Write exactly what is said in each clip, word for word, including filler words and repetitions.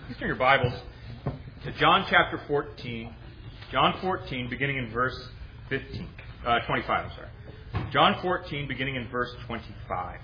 Please turn your Bibles to John chapter fourteen. John fourteen, beginning in verse fifteen. Uh, twenty-five, I'm sorry. John fourteen, beginning in verse twenty-five.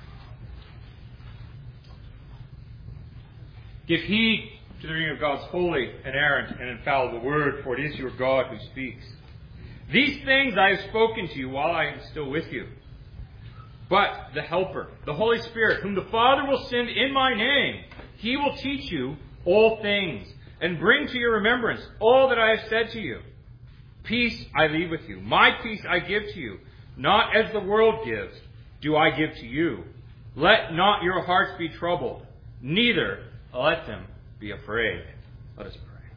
Give heed to the reading of God's holy, inerrant, and infallible word, for it is your God who speaks. These things I have spoken to you while I am still with you. But the Helper, the Holy Spirit, whom the Father will send in my name, He will teach you all things, and bring to your remembrance all that I have said to you. Peace I leave with you. My peace I give to you. Not as the world gives, do I give to you. Let not your hearts be troubled, neither let them be afraid. Let us pray.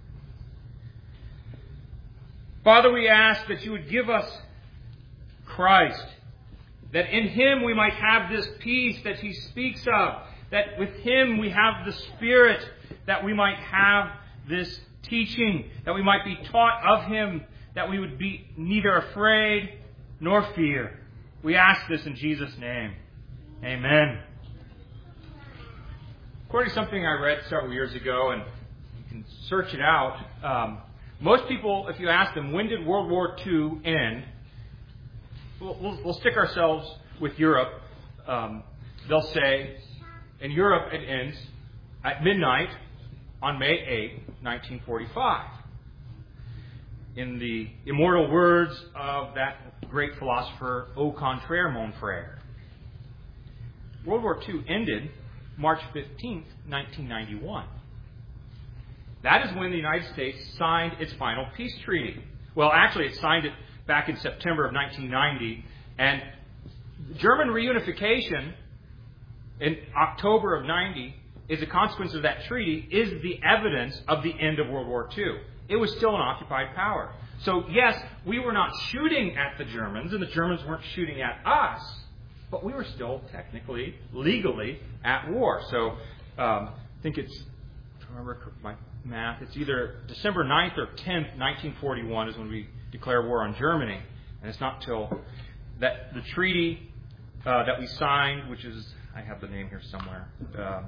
Father, we ask that you would give us Christ, that in Him we might have this peace that He speaks of, that with Him we have the Spirit, that we might have this teaching, that we might be taught of Him, that we would be neither afraid nor fear. We ask this in Jesus' name. Amen. According to something I read several years ago, and you can search it out, um, most people, if you ask them, when did World War Two end? We'll, we'll, we'll stick ourselves with Europe. Um, they'll say, in Europe it ends at midnight on May eighth, nineteen forty-five. In the immortal words of that great philosopher, Au contraire, mon frère. World War Two ended March fifteenth, nineteen ninety-one. That is when the United States signed its final peace treaty. Well, actually, it signed it back in September of nineteen ninety, and German reunification in October of ninety is a consequence of that treaty, is the evidence of the end of World War Two. It was still an occupied power. So, yes, we were not shooting at the Germans, and the Germans weren't shooting at us, but we were still technically, legally at war. So, um, I think it's, I remember my math, it's either December ninth or tenth, nineteen forty-one is when we declare war on Germany. And it's not till that the treaty uh, that we signed, which is, I have the name here somewhere. Um,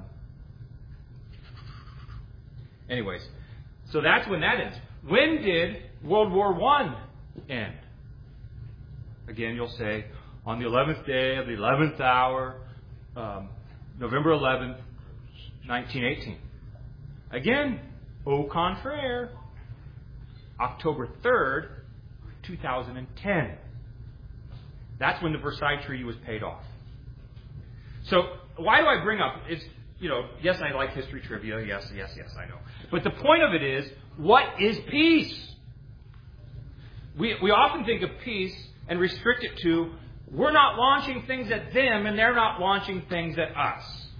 anyways, so that's when that ends. When did World War One end? Again, you'll say, on the eleventh day of the eleventh hour, um, November eleventh, nineteen eighteen. Again, au contraire, October third, two thousand ten. That's when the Versailles Treaty was paid off. So, why do I bring up, it's, you know, yes, I like history trivia, yes, yes, yes, I know. But the point of it is, what is peace? We, we often think of peace and restrict it to, we're not launching things at them and they're not launching things at us.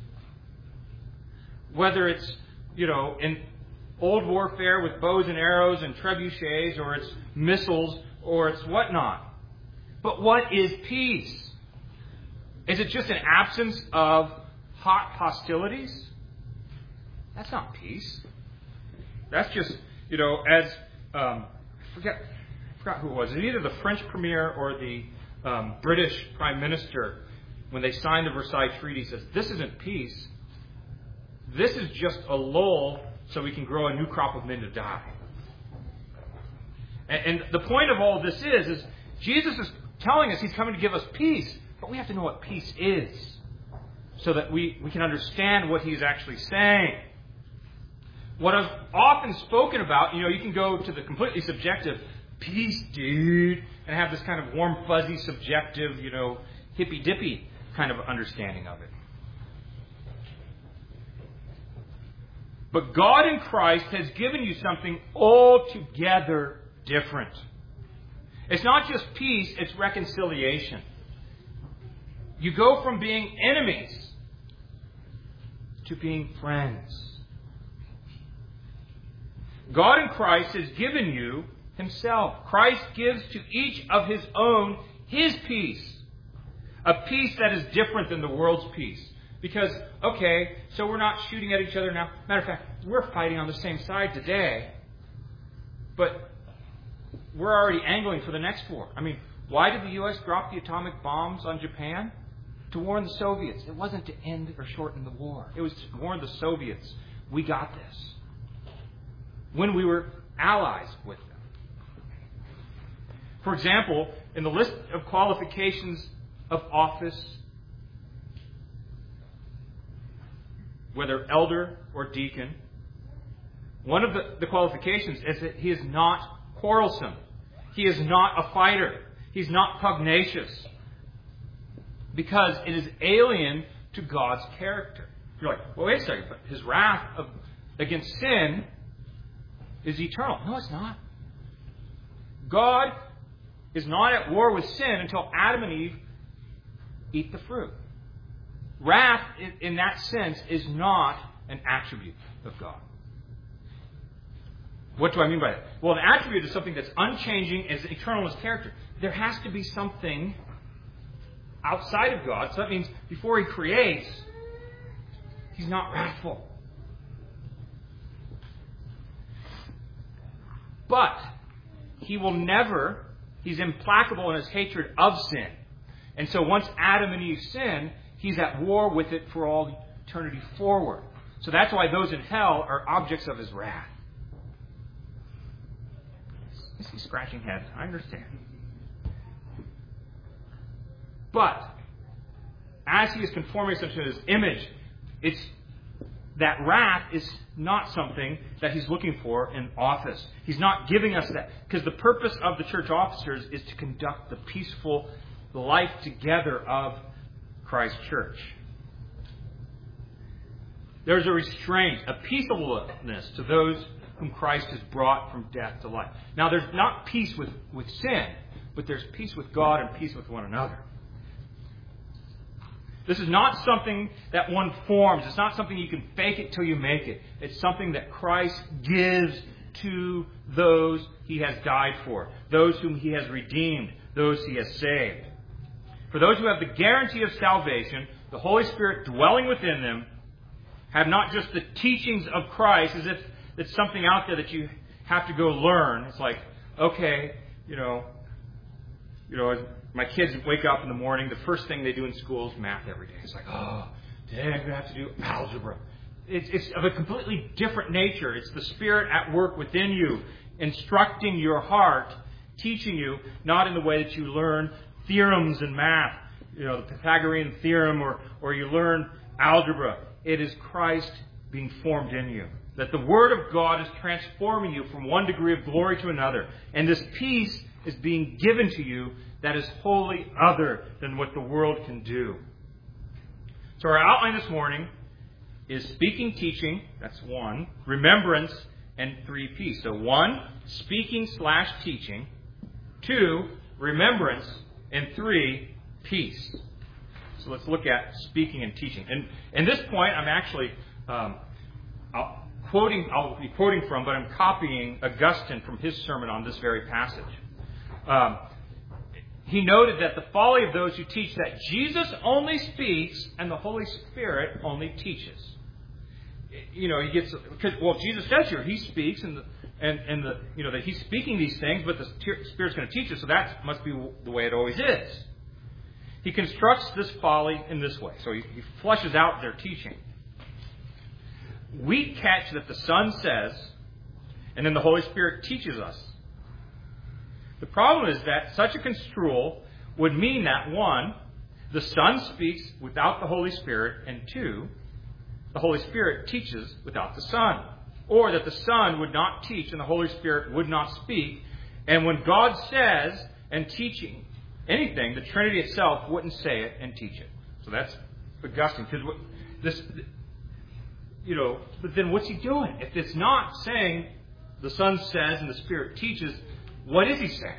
Whether it's, you know, in old warfare with bows and arrows and trebuchets, or it's missiles, or it's whatnot. But what is peace? Is it just an absence of hot hostilities? That's not peace. That's just, you know, as, um, I forget, I forgot who it was. It was either the French premier or the um, British prime minister, when they signed the Versailles Treaty, says, this isn't peace. This is just a lull so we can grow a new crop of men to die. And, and the point of all this is, is Jesus is telling us He's coming to give us peace, but we have to know what peace is so that we, we can understand what He's actually saying. What I've often spoken about, you know, you can go to the completely subjective, peace, dude, and have this kind of warm, fuzzy, subjective, you know, hippy-dippy kind of understanding of it. But God in Christ has given you something altogether different. It's not just peace, it's reconciliation. You go from being enemies to being friends. God in Christ has given you Himself. Christ gives to each of His own His peace. A peace that is different than the world's peace. Because, okay, so we're not shooting at each other now. Matter of fact, we're fighting on the same side today. But we're already angling for the next war. I mean, why did the U S drop the atomic bombs on Japan? To warn the Soviets. It wasn't to end or shorten the war. It was to warn the Soviets. We got this. when we were allies with them. For example, in the list of qualifications of office, whether elder or deacon, one of the, the qualifications is that he is not quarrelsome. He is not a fighter. He's not pugnacious. Because it is alien to God's character. You're like, well, wait a second, but his wrath of, against sin is eternal. No, it's not. God is not at war with sin until Adam and Eve eat the fruit. Wrath, in that sense, is not an attribute of God. What do I mean by that? Well, an attribute is something that's unchanging, as eternal as character. There has to be something outside of God. So that means before He creates, He's not wrathful. But He will never, He's implacable in His hatred of sin. And so once Adam and Eve sin, He's at war with it for all eternity forward. So that's why those in hell are objects of His wrath. I see scratching heads. I understand. But as He is conforming us into His image, it's that wrath is not something that He's looking for in office. He's not giving us that. Because the purpose of the church officers is to conduct the peaceful life together of Christ's church. There's a restraint, a peaceableness to those whom Christ has brought from death to life. Now, there's not peace with, with sin, but there's peace with God and peace with one another. This is not something that one forms. It's not something you can fake it till you make it. It's something that Christ gives to those He has died for, those whom He has redeemed, those He has saved. For those who have the guarantee of salvation, the Holy Spirit dwelling within them, have not just the teachings of Christ as if it's something out there that you have to go learn. It's like, okay, you know, you know, my kids wake up in the morning, the first thing they do in school is math every day. It's like, oh, today I'm going to have to do algebra. It's, it's of a completely different nature. It's the Spirit at work within you, instructing your heart, teaching you, not in the way that you learn theorems in math, you know, the Pythagorean theorem, or, or you learn algebra. It is Christ being formed in you. That the Word of God is transforming you from one degree of glory to another. And this peace is being given to you that is wholly other than what the world can do. So our outline this morning is speaking, teaching, that's one, remembrance, and three, peace. So one, speaking slash teaching. Two, remembrance. And three, peace. So let's look at speaking and teaching. And at this point, I'm actually um, I'll, quoting, I'll be quoting from, but I'm copying Augustine from his sermon on this very passage. Um, he noted that the folly of those who teach that Jesus only speaks and the Holy Spirit only teaches. You know, he gets because well, Jesus says here he speaks and the, and and the you know that he's speaking these things, but the Spirit's going to teach us. So that must be the way it always is. He constructs this folly in this way. So he, he fleshes out their teaching. We catch that the Son says, and then the Holy Spirit teaches us. The problem is that such a construal would mean that, one, the Son speaks without the Holy Spirit, and two, the Holy Spirit teaches without the Son. Or that the Son would not teach and the Holy Spirit would not speak. And when God says and teaching anything, the Trinity itself wouldn't say it and teach it. So that's Augustine. Because this, you know, but then what's he doing? If it's not saying the Son says and the Spirit teaches, what is he saying?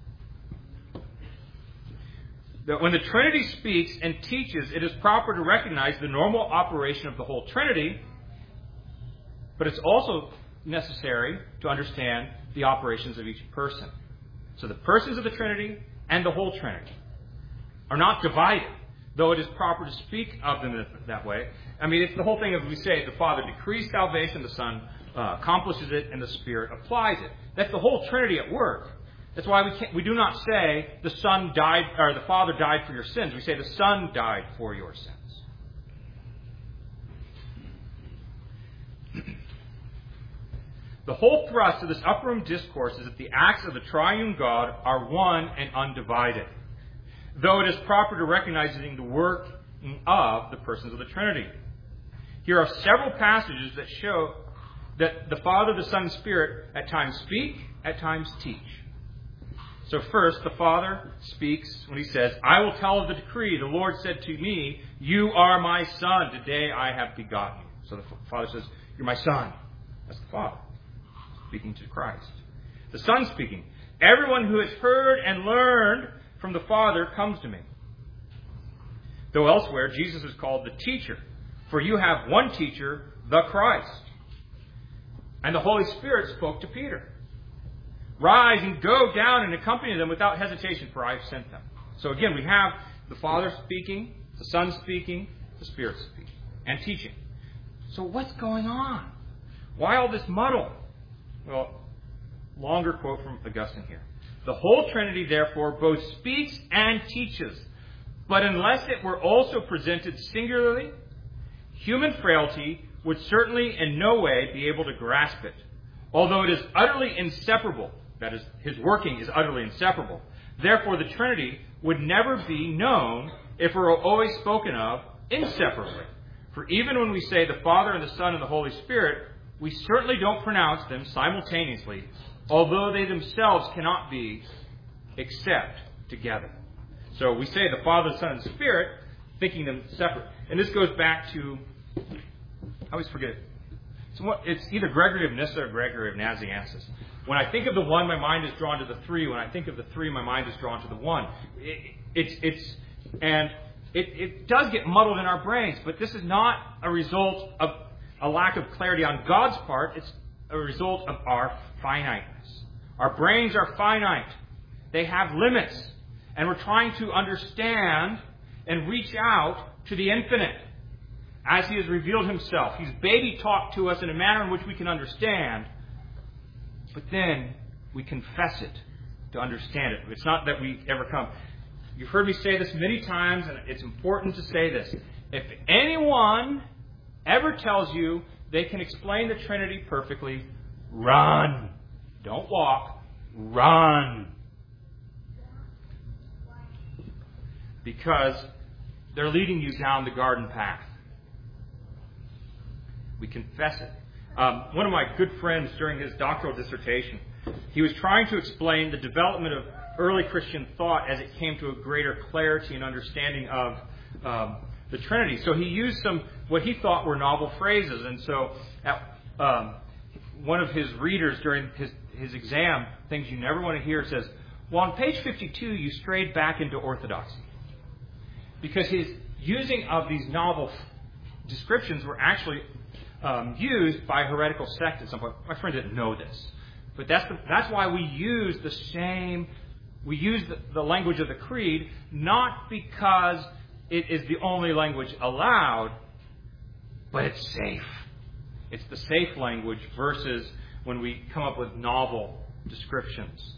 That when the Trinity speaks and teaches, it is proper to recognize the normal operation of the whole Trinity, but it's also necessary to understand the operations of each person. So the persons of the Trinity and the whole Trinity are not divided, though it is proper to speak of them that way. I mean, it's the whole thing of we say the Father decrees salvation, the Son uh, accomplishes it, and the Spirit applies it. That's the whole Trinity at work. That's why we can't, we do not say the Son died or the Father died for your sins. We say the Son died for your sins. The whole thrust of this upper room discourse is that the acts of the triune God are one and undivided, though it is proper to recognize the working of the persons of the Trinity. Here are several passages that show that the Father, the Son, and Spirit at times speak, at times teach. So first, the Father speaks when he says, I will tell of the decree. The Lord said to me, you are my Son. Today I have begotten you. So the Father says, you're my Son. That's the Father speaking to Christ. The Son speaking, everyone who has heard and learned from the Father comes to me. Though elsewhere, Jesus is called the teacher. For you have one teacher, the Christ. And the Holy Spirit spoke to Peter. Rise and go down and accompany them without hesitation, for I have sent them. So again, we have the Father speaking, the Son speaking, the Spirit speaking, and teaching. So what's going on? Why all this muddle? Well, longer quote from Augustine here. The whole Trinity, therefore, both speaks and teaches. But unless it were also presented singularly, human frailty would certainly in no way be able to grasp it. Although it is utterly inseparable, that is, his working is utterly inseparable. Therefore, the Trinity would never be known if it were always spoken of inseparably. For even when we say the Father and the Son and the Holy Spirit, we certainly don't pronounce them simultaneously, although they themselves cannot be except together. So we say the Father, the Son, and the Spirit, thinking them separate. And this goes back to, I always forget, it's, what, it's either Gregory of Nyssa or Gregory of Nazianzus. When I think of the one, my mind is drawn to the three. When I think of the three, my mind is drawn to the one. It, it's, it's, and it, it does get muddled in our brains, but this is not a result of a lack of clarity on God's part. It's a result of our finiteness. Our brains are finite. They have limits. And we're trying to understand and reach out to the infinite as He has revealed Himself. He's baby talked to us in a manner in which we can understand. But then we confess it to understand it. It's not that we ever come. You've heard me say this many times, and it's important to say this. If anyone ever tells you they can explain the Trinity perfectly, run. Don't walk. Run. Because they're leading you down the garden path. We confess it. Um, one of my good friends during his doctoral dissertation, he was trying to explain the development of early Christian thought as it came to a greater clarity and understanding of um, the Trinity. So he used some, what he thought were novel phrases. And so at, um, one of his readers during his, his exam, things you never want to hear, says, well, on page fifty-two, you strayed back into orthodoxy. Because his using of these novel descriptions were actually um, used by a heretical sect at some point. My friend didn't know this. But that's the, that's why we use the same, we use the, the language of the creed, not because it is the only language allowed, but it's safe. It's the safe language versus when we come up with novel descriptions.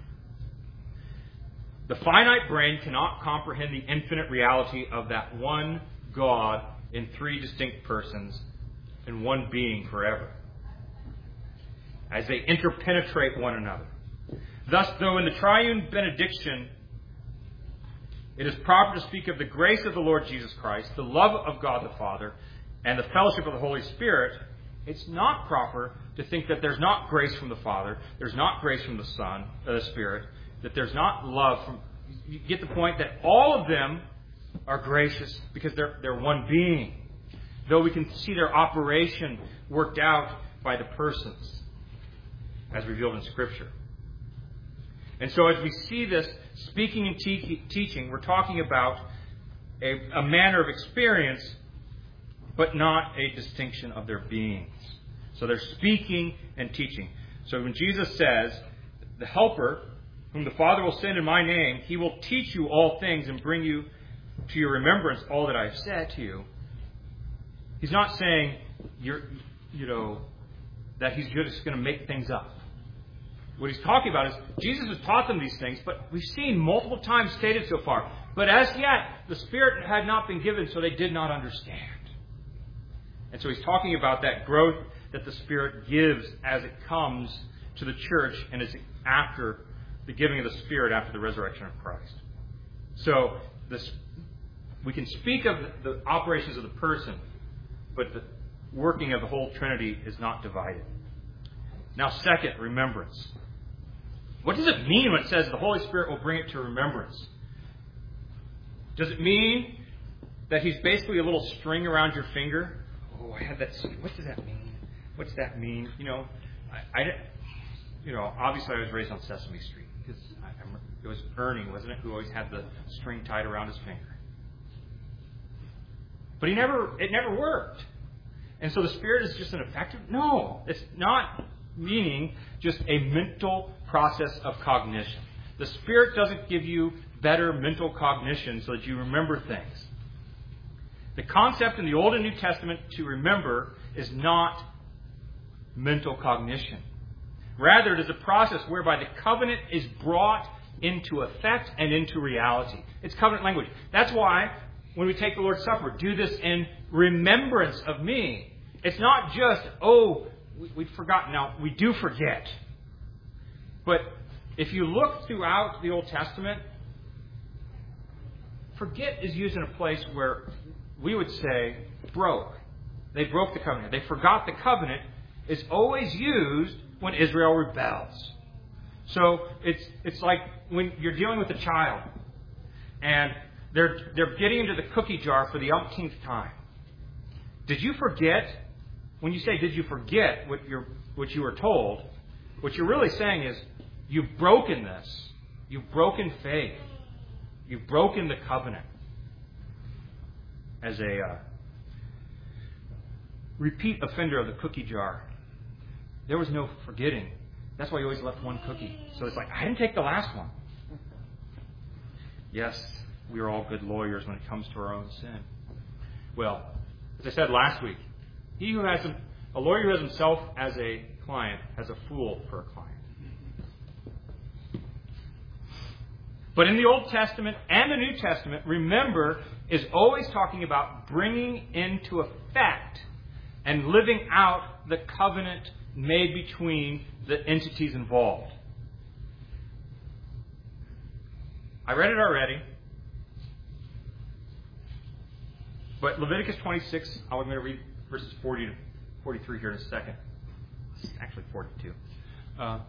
The finite brain cannot comprehend the infinite reality of that one God in three distinct persons and one being forever, as they interpenetrate one another. Thus, though in the triune benediction it is proper to speak of the grace of the Lord Jesus Christ, the love of God the Father, and the fellowship of the Holy Spirit, it's not proper to think that there's not grace from the Father, there's not grace from the Son, or the Spirit, that there's not love from... You get the point that all of them are gracious because they're, they're one being, though we can see their operation worked out by the persons, as revealed in Scripture. And so as we see this speaking and te- teaching, we're talking about a, a manner of experience, but not a distinction of their beings. So they're speaking and teaching. So when Jesus says, the Helper, whom the Father will send in my name, He will teach you all things and bring you to your remembrance all that I have said to you. He's not saying, you're, you know, that He's just going to make things up. What He's talking about is Jesus has taught them these things, but we've seen multiple times stated so far. But as yet, the Spirit had not been given, so they did not understand. And so He's talking about that growth, that the Spirit gives as it comes to the church and is after the giving of the Spirit after the resurrection of Christ. So this, we can speak of the operations of the person, but the working of the whole Trinity is not divided. Now, second, remembrance. What does it mean when it says the Holy Spirit will bring it to remembrance? Does it mean that He's basically a little string around your finger? Oh, I had that. What does that mean? What's that mean? You know, I, I you know, obviously I was raised on Sesame Street because it was Ernie, wasn't it, who always had the string tied around his finger. But he never, it never worked. And so the Spirit is just an effective? No, it's not meaning just a mental process of cognition. The Spirit doesn't give you better mental cognition so that you remember things. The concept in the Old and New Testament to remember is not mental cognition. Rather, it is a process whereby the covenant is brought into effect and into reality. It's covenant language. That's why when we take the Lord's Supper, do this in remembrance of me. It's not just, oh, we've forgotten. Now, we do forget. But if you look throughout the Old Testament, forget is used in a place where we would say broke. They broke the covenant. They forgot the covenant is always used when Israel rebels. So it's it's like when you're dealing with a child and they're they're getting into the cookie jar for the umpteenth time. Did you forget? When you say did you forget what you're what you were told, what you're really saying is you've broken this. You've broken faith. You've broken the covenant. As a uh, repeat offender of the cookie jar, there was no forgetting. That's why you always left one cookie. So it's like, I didn't take the last one. Yes, we are all good lawyers when it comes to our own sin. Well, as I said last week, he who has a, a lawyer who has himself as a client has a fool for a client. But in the Old Testament and the New Testament, remember, is always talking about bringing into effect and living out the covenant made between the entities involved. I read it already. But Leviticus twenty-six, I'm going to read verses forty to forty-three here in a second. It's actually forty-two. Uh,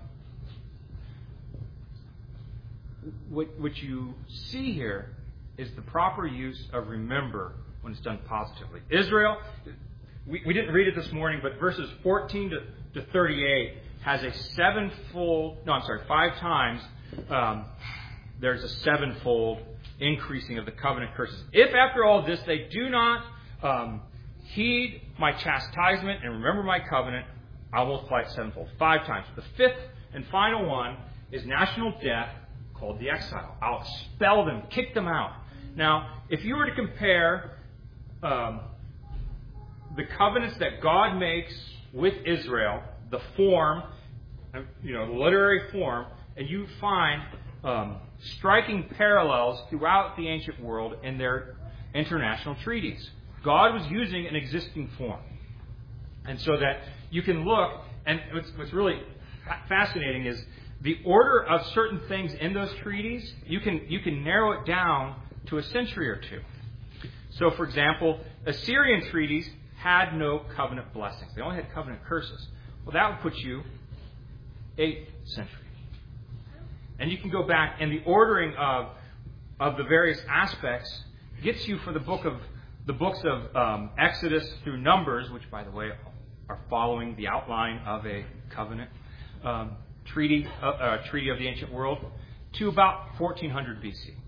what, what you see here is the proper use of remember when it's done positively. Israel, we, we didn't read it this morning, but verses fourteen to, to thirty-eight has a sevenfold, no, I'm sorry, five times, um, there's a sevenfold increasing of the covenant curses. If after all this they do not um, heed my chastisement and remember my covenant, I will multiply it sevenfold. Five times. The fifth and final one is national death, called the exile. I'll expel them, kick them out. Now, if you were to compare um, the covenants that God makes with Israel, the form, you know, the literary form, and you find um, striking parallels throughout the ancient world in their international treaties. God was using an existing form. And so that you can look, and what's, what's really fascinating is the order of certain things in those treaties, you can you can narrow it down to a century or two. So, for example, Assyrian treaties had no covenant blessings. They only had covenant curses. Well, that would put you eighth century. And you can go back, and the ordering of of the various aspects gets you for the book of the books of um, Exodus through Numbers, which, by the way, are following the outline of a covenant um, treaty, uh, uh, treaty of the ancient world, to about fourteen hundred B C.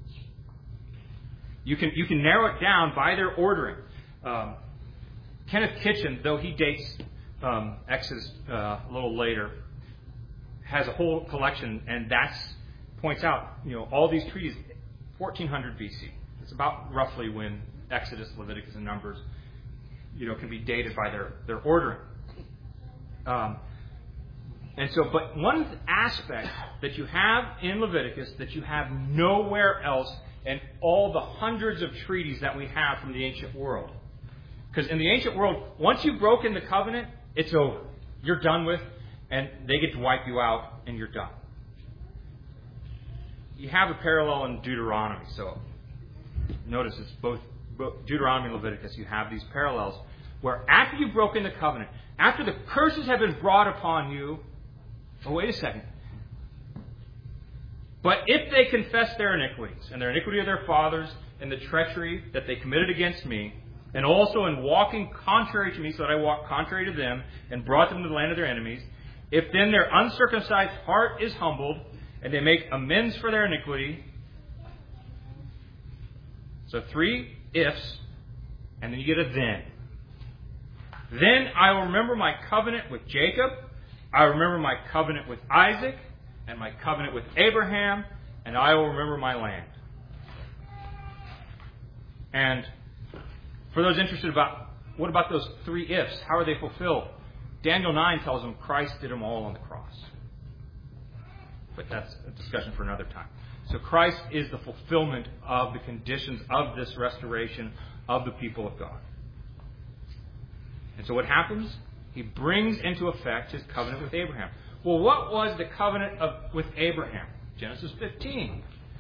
You can you can narrow it down by their ordering. Um, Kenneth Kitchen, though he dates um, Exodus uh, a little later, has a whole collection, and that's points out, you know, all these treaties, fourteen hundred B C. It's about roughly when Exodus, Leviticus, and Numbers, you know, can be dated by their their ordering. Um, and so, but one aspect that you have in Leviticus that you have nowhere else in all the hundreds of treaties that we have from the ancient world. Because in the ancient world, once you've broken the covenant, it's over. You're done with, and they get to wipe you out, and you're done. You have a parallel in Deuteronomy. So notice it's both, both Deuteronomy and Leviticus. You have these parallels where after you've broken the covenant, after the curses have been brought upon you, oh, wait a second. But if they confess their iniquities, and their iniquity of their fathers, and the treachery that they committed against me, and also in walking contrary to me, so that I walked contrary to them, and brought them to the land of their enemies, if then their uncircumcised heart is humbled, and they make amends for their iniquity. So three ifs, and then you get a then. Then I will remember my covenant with Jacob, I will remember my covenant with Isaac, and my covenant with Abraham, and I will remember my land. And for those interested about, what about those three ifs? How are they fulfilled? Daniel nine tells them Christ did them all on the cross. But that's a discussion for another time. So Christ is the fulfillment of the conditions of this restoration of the people of God. And so what happens? He brings into effect his covenant with Abraham. Well, what was the covenant of, with Abraham? Genesis fifteen.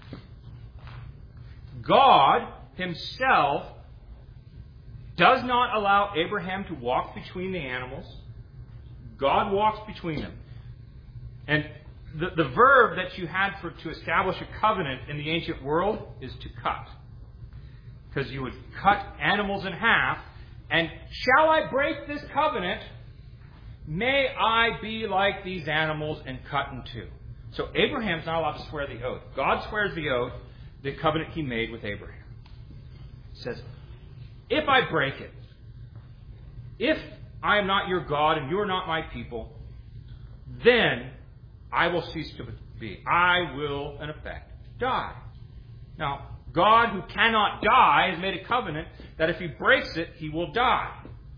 God himself does not allow Abraham to walk between the animals. God walks between them. And the, the verb that you had for to establish a covenant in the ancient world is to cut. Because you would cut animals in half, and shall I break this covenant? May I be like these animals and cut in two. So Abraham's not allowed to swear the oath. God swears the oath, the covenant he made with Abraham. He says, if I break it, if I am not your God and you are not my people, then I will cease to be. I will, in effect, die. Now, God, who cannot die, has made a covenant that if he breaks it, he will die.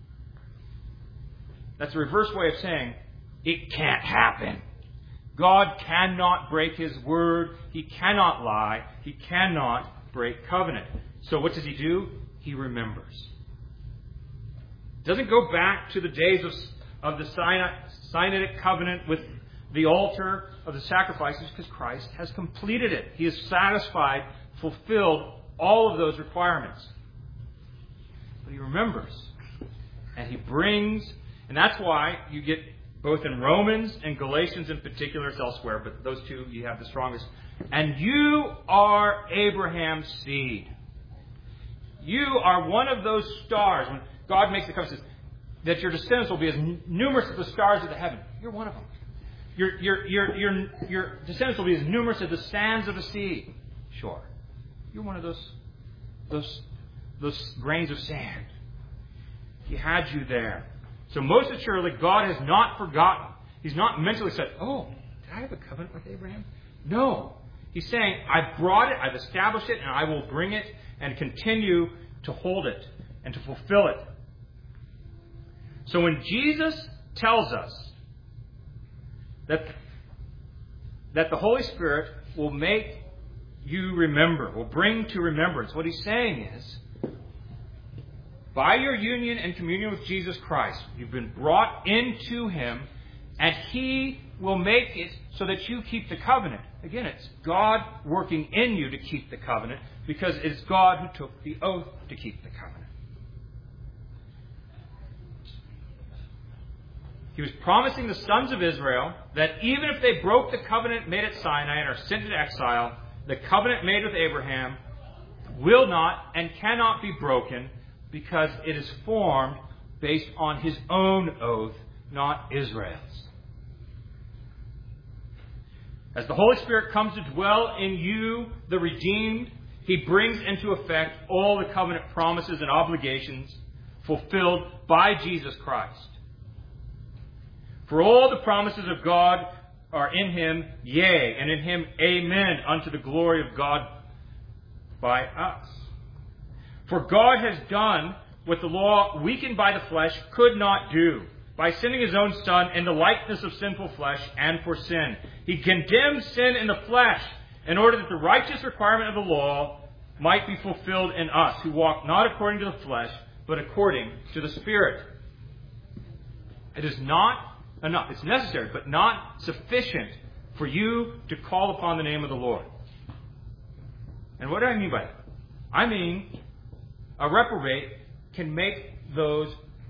That's a reverse way of saying, it can't happen. God cannot break his word. He cannot lie. He cannot break covenant. So what does he do? He remembers. Doesn't go back to the days of, of the Sinaitic covenant with the altar of the sacrifices, because Christ has completed it. He has satisfied, fulfilled all of those requirements. But he remembers. And he brings, and that's why you get both in Romans and Galatians in particular, it's elsewhere, but those two you have the strongest. And you are Abraham's seed. You are one of those stars. When God makes the covenant, says that your descendants will be as numerous as the stars of the heaven. You're one of them. Your, your, your, your, your descendants will be as numerous as the sands of the sea. Sure. You're one of those, those, those grains of sand. He had you there. So most assuredly, God has not forgotten. He's not mentally said, oh, did I have a covenant with Abraham? No. He's saying, I've brought it, I've established it, and I will bring it and continue to hold it and to fulfill it. So when Jesus tells us that, that the Holy Spirit will make you remember, will bring to remembrance, what he's saying is, by your union and communion with Jesus Christ, you've been brought into him, and he will make it so that you keep the covenant. Again, it's God working in you to keep the covenant, because it's God who took the oath to keep the covenant. He was promising the sons of Israel that even if they broke the covenant made at Sinai and are sent into exile, the covenant made with Abraham will not and cannot be broken, because it is formed based on his own oath, not Israel's. As the Holy Spirit comes to dwell in you, the redeemed, he brings into effect all the covenant promises and obligations fulfilled by Jesus Christ. For all the promises of God are in him, yea, and in him, amen, unto the glory of God by us. For God has done what the law, weakened by the flesh, could not do, by sending his own Son in the likeness of sinful flesh and for sin. He condemned sin in the flesh in order that the righteous requirement of the law might be fulfilled in us, who walk not according to the flesh, but according to the Spirit. It is not enough. It's necessary, but not sufficient for you to call upon the name of the Lord. And what do I mean by that? I mean, a reprobate can make those,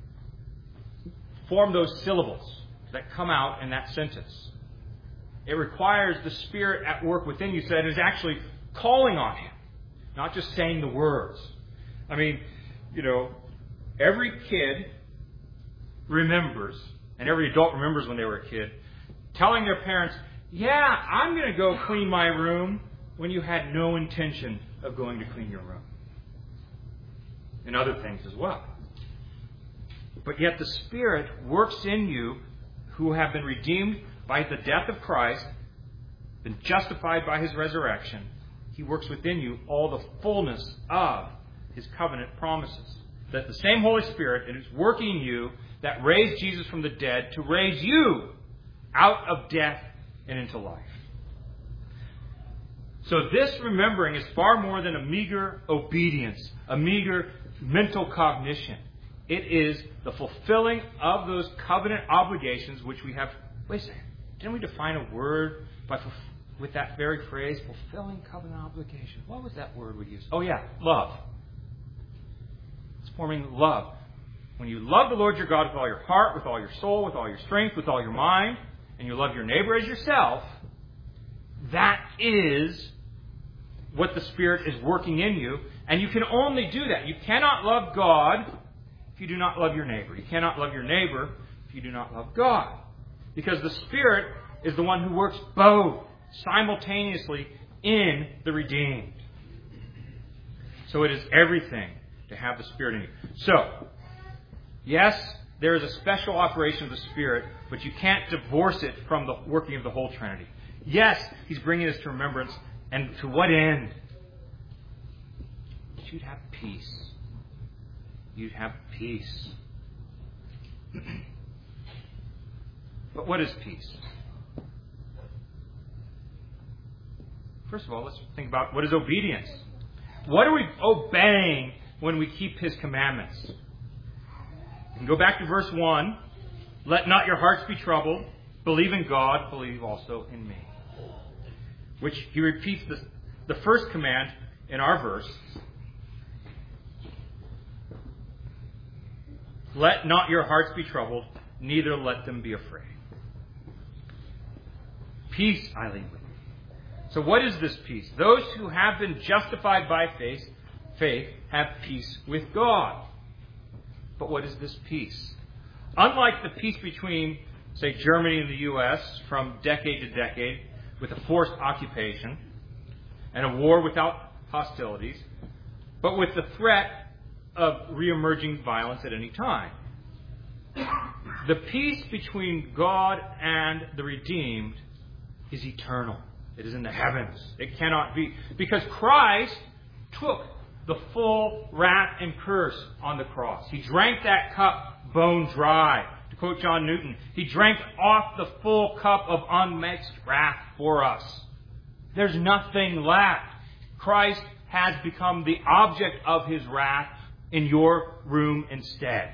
form those syllables that come out in that sentence. It requires the Spirit at work within you so that it is actually calling on Him, not just saying the words. I mean, you know, every kid remembers, and every adult remembers when they were a kid, telling their parents, yeah, I'm going to go clean my room, when you had no intention of going to clean your room. And other things as well. But yet the Spirit works in you who have been redeemed by the death of Christ, been justified by His resurrection. He works within you all the fullness of His covenant promises. That the same Holy Spirit that is working in you, that raised Jesus from the dead, to raise you out of death and into life. So this remembering is far more than a meager obedience, a meager mental cognition. It is the fulfilling of those covenant obligations which we have. Wait a second. Didn't we define a word by with that very phrase, fulfilling covenant obligation? What was that word we used? Oh yeah, love. It's forming love. When you love the Lord your God with all your heart, with all your soul, with all your strength, with all your mind, and you love your neighbor as yourself, that is what the Spirit is working in you. And you can only do that. You cannot love God if you do not love your neighbor. You cannot love your neighbor if you do not love God. Because the Spirit is the one who works both simultaneously in the redeemed. So it is everything to have the Spirit in you. So, yes, there is a special operation of the Spirit, but you can't divorce it from the working of the whole Trinity. Yes, He's bringing us to remembrance. And to what end? That you'd have peace. You'd have peace. But what is peace? First of all, let's think about what is obedience. What are we obeying when we keep His commandments? You can go back to verse one. Let not your hearts be troubled. Believe in God. Believe also in me. Which He repeats the, the first command in our verse. Let not your hearts be troubled, neither let them be afraid. Peace I leave with you. So what is this peace? Those who have been justified by faith, faith have peace with God. But what is this peace? Unlike the peace between, say, Germany and the U S from decade to decade, with a forced occupation and a war without hostilities, but with the threat of re-emerging violence at any time. The peace between God and the redeemed is eternal. It is in the heavens. It cannot be. Because Christ took the full wrath and curse on the cross. He drank that cup bone dry. To quote John Newton, He drank off the full cup of unmixed wrath for us. There's nothing left. Christ has become the object of His wrath in your room instead.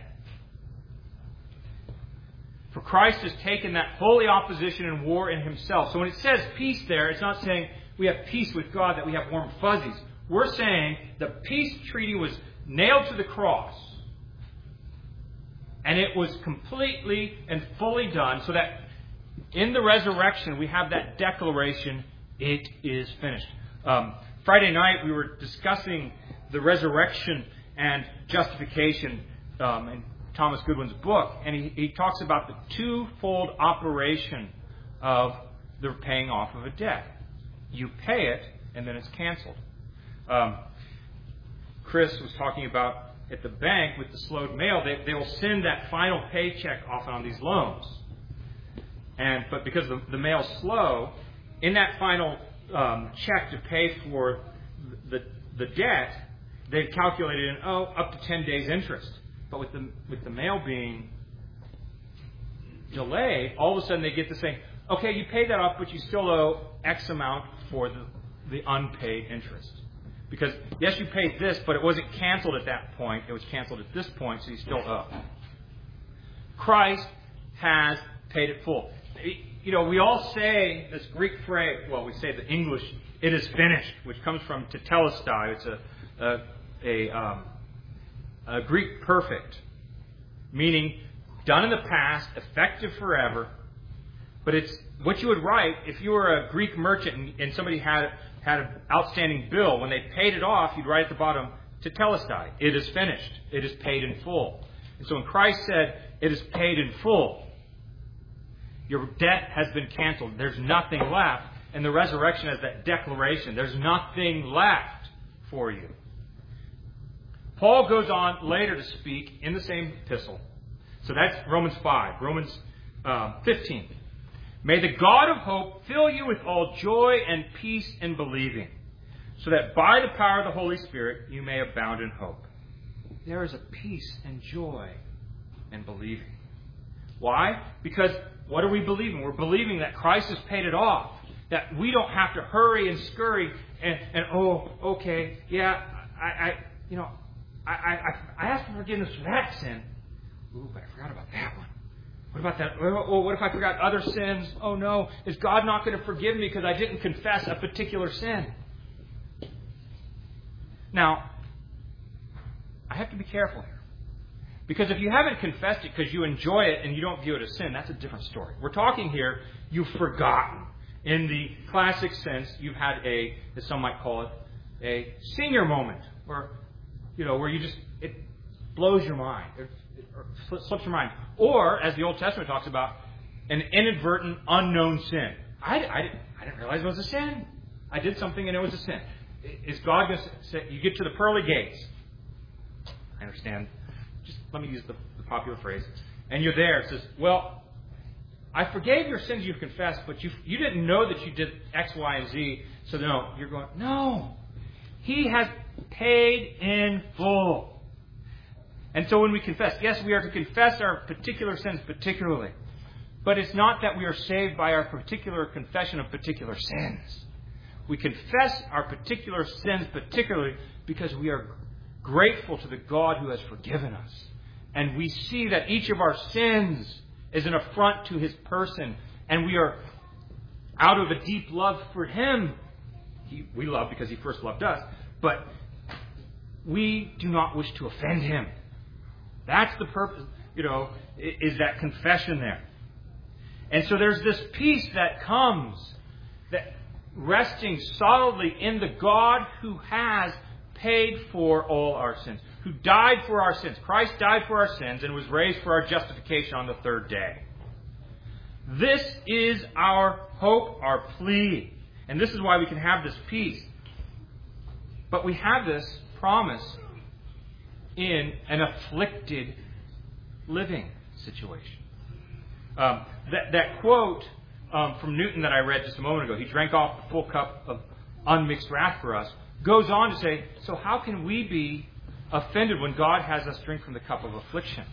For Christ has taken that holy opposition and war in Himself. So when it says peace there, it's not saying we have peace with God, that we have warm fuzzies. We're saying the peace treaty was nailed to the cross. And it was completely and fully done, so that in the resurrection we have that declaration, it is finished. Um, Friday night we were discussing the resurrection and justification um, in Thomas Goodwin's book, and he, he talks about the twofold operation of the paying off of a debt. You pay it, and then it's canceled. Um, Chris was talking about at the bank with the slowed mail, they, they will send that final paycheck often on these loans. And but because the, the mail's slow, in that final um, check to pay for the the debt, they've calculated in oh up to ten days interest. But with the with the mail being delayed, all of a sudden they get to say, okay, you paid that off, but you still owe X amount for the, the unpaid interest. Because, yes, you paid this, but it wasn't canceled at that point. It was canceled at this point, so you still owe. Christ has paid it full. You know, we all say this Greek phrase, well, we say the English, it is finished, which comes from tetelestai. It's a, a, a, um, a Greek perfect, meaning done in the past, effective forever. But it's what you would write if you were a Greek merchant and, and somebody had, had an outstanding bill. When they paid it off, you'd write at the bottom, tetelestai. It is finished. It is paid in full. And so when Christ said, it is paid in full, your debt has been canceled. There's nothing left. And the resurrection has that declaration. There's nothing left for you. Paul goes on later to speak in the same epistle. So that's Romans five. Romans uh, fifteen. May the God of hope fill you with all joy and peace in believing, so that by the power of the Holy Spirit you may abound in hope. There is a peace and joy in believing. Why? Because what are we believing? We're believing that Christ has paid it off. That we don't have to hurry and scurry and, and oh, okay, yeah, I, I you know, I, I, I asked for forgiveness for that sin. Ooh, but I forgot about that one. What about that? Oh, what if I forgot other sins? Oh no, is God not going to forgive me because I didn't confess a particular sin? Now, I have to be careful here. Because if you haven't confessed it because you enjoy it and you don't view it as sin, that's a different story. We're talking here, you've forgotten. In the classic sense, you've had a, as some might call it, a senior moment, where, you know, where you just, it blows your mind, it, it or slips your mind. Or, as the Old Testament talks about, an inadvertent, unknown sin. I, I, didn't, I didn't realize it was a sin. I did something and it was a sin. Is God going to say, you get to the pearly gates? I understand. Just let me use the, the popular phrase. And you're there. It says, well, I forgave your sins you've confessed, but you you didn't know that you did X, Y, and Z. So no, you're going, no. He has paid in full. And so when we confess, yes, we are to confess our particular sins particularly. But it's not that we are saved by our particular confession of particular sins. We confess our particular sins particularly because we are grateful to the God who has forgiven us. And we see that each of our sins is an affront to His person. And we are, out of a deep love for Him, he, we love because He first loved us, but we do not wish to offend Him. That's the purpose, you know, is that confession there. And so there's this peace that comes, that resting solidly in the God who has paid for all our sins, who died for our sins. Christ died for our sins and was raised for our justification on the third day. This is our hope, our plea. And this is why we can have this peace. But we have this promise in an afflicted living situation. Um, that, that quote um, from Newton that I read just a moment ago, he drank off the full cup of unmixed wrath for us, goes on to say, so how can we be offended when God has us drink from the cup of affliction?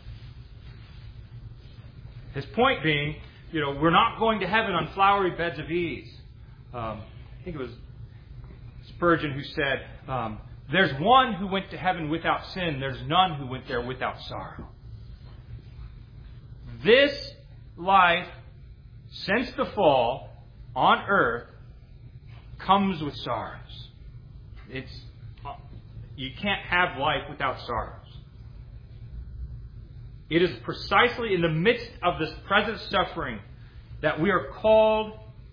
His point being, you know, we're not going to heaven on flowery beds of ease. Um, I think it was Spurgeon who said, um, there's one who went to heaven without sin. There's none who went there without sorrow. This life, since the fall on earth, comes with sorrows. It's you can't have life without sorrows. It is precisely in the midst of this present suffering that we are called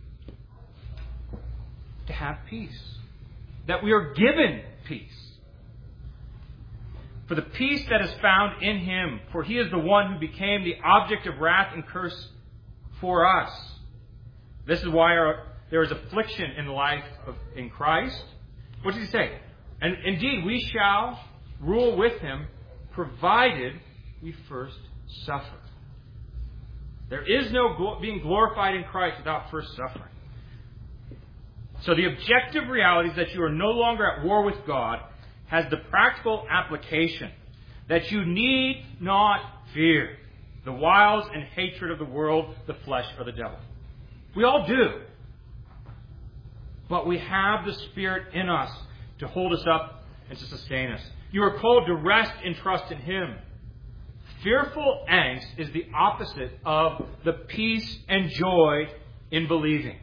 to have peace. That we are given peace. For the peace that is found in Him, for He is the one who became the object of wrath and curse for us. This is why our, there is affliction in the life of in Christ. What does He say? And indeed, we shall rule with Him, provided we first suffer. There is no being glorified in Christ without first suffering. So the objective reality is that you are no longer at war with God has the practical application that you need not fear the wiles and hatred of the world, the flesh, or the devil. We all do. But we have the Spirit in us to hold us up and to sustain us. You are called to rest and trust in Him. Fearful angst is the opposite of the peace and joy in believing.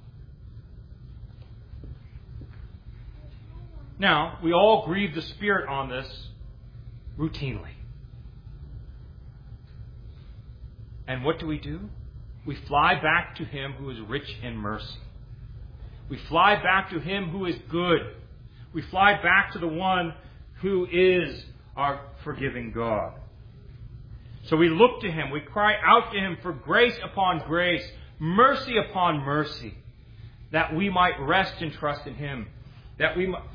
Now, we all grieve the Spirit on this routinely. And what do we do? We fly back to Him who is rich in mercy. We fly back to Him who is good. We fly back to the one who is our forgiving God. So we look to Him. We cry out to Him for grace upon grace, mercy upon mercy, that we might rest and trust in Him. That we might...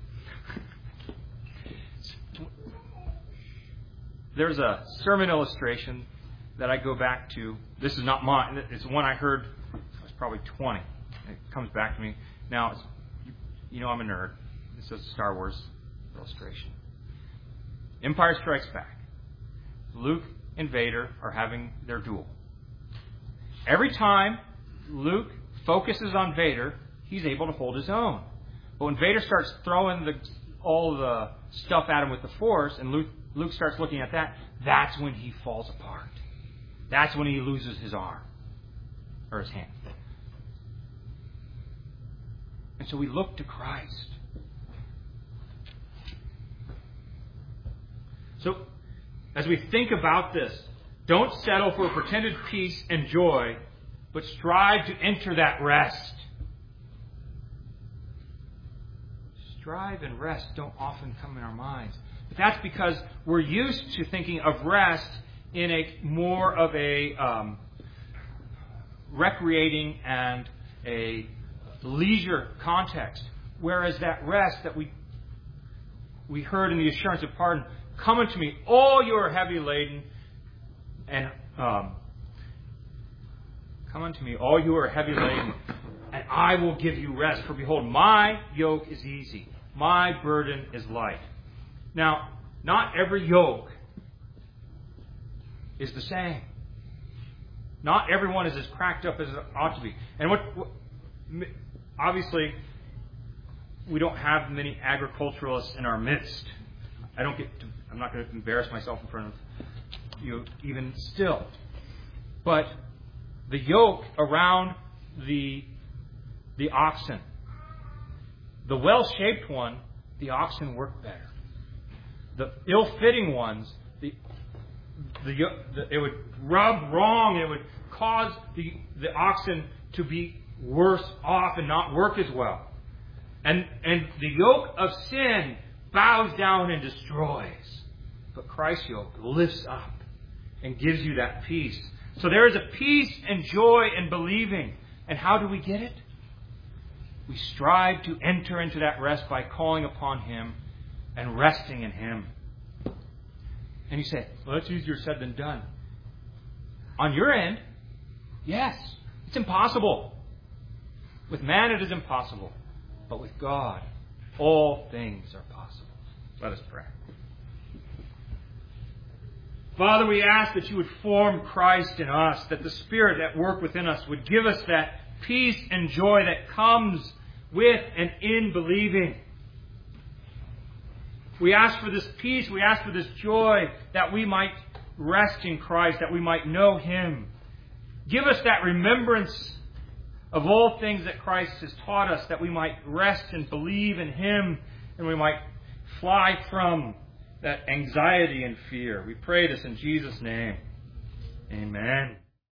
There's a sermon illustration that I go back to. This is not mine. It's one I heard. I was probably twenty. It comes back to me. Now, it's, you know I'm a nerd. This is a Star Wars illustration. Empire Strikes Back. Luke and Vader are having their duel. Every time Luke focuses on Vader, he's able to hold his own. But when Vader starts throwing the, all the stuff at him with the Force, and Luke, Luke starts looking at that, that's when he falls apart. That's when he loses his arm. Or his hand. And so we look to Christ. So, as we think about this, don't settle for pretended peace and joy, but strive to enter that rest. Strive and rest don't often come in our minds. But that's because we're used to thinking of rest in a more of a um, recreating and a leisure context. Whereas that rest that we we heard in the assurance of pardon, come unto me, all you are heavy laden, and um, come unto me, all you are heavy laden, and I will give you rest. For behold, my yoke is easy, my burden is light. Now, not every yoke is the same. Not everyone is as cracked up as it ought to be. And what, what obviously, we don't have many agriculturalists in our midst. I don't get to, I'm not going to embarrass myself in front of you even still. But the yoke around the the oxen, the well-shaped one, the oxen work better. The ill-fitting ones, the the, the it would rub wrong. It would cause the the oxen to be worse off and not work as well. And and the yoke of sin bows down and destroys. But Christ's yoke lifts up and gives you that peace. So there is a peace and joy in believing. And how do we get it? We strive to enter into that rest by calling upon Him and resting in Him. And you say, well, that's easier said than done. On your end, yes, it's impossible. With man it is impossible. But with God, all things are possible. Let us pray. Father, we ask that you would form Christ in us, that the Spirit at work within us would give us that peace and joy that comes with and in believing. We ask for this peace, we ask for this joy, that we might rest in Christ, that we might know Him. Give us that remembrance of all things that Christ has taught us, that we might rest and believe in Him, and we might fly from that anxiety and fear. We pray this in Jesus' name. Amen.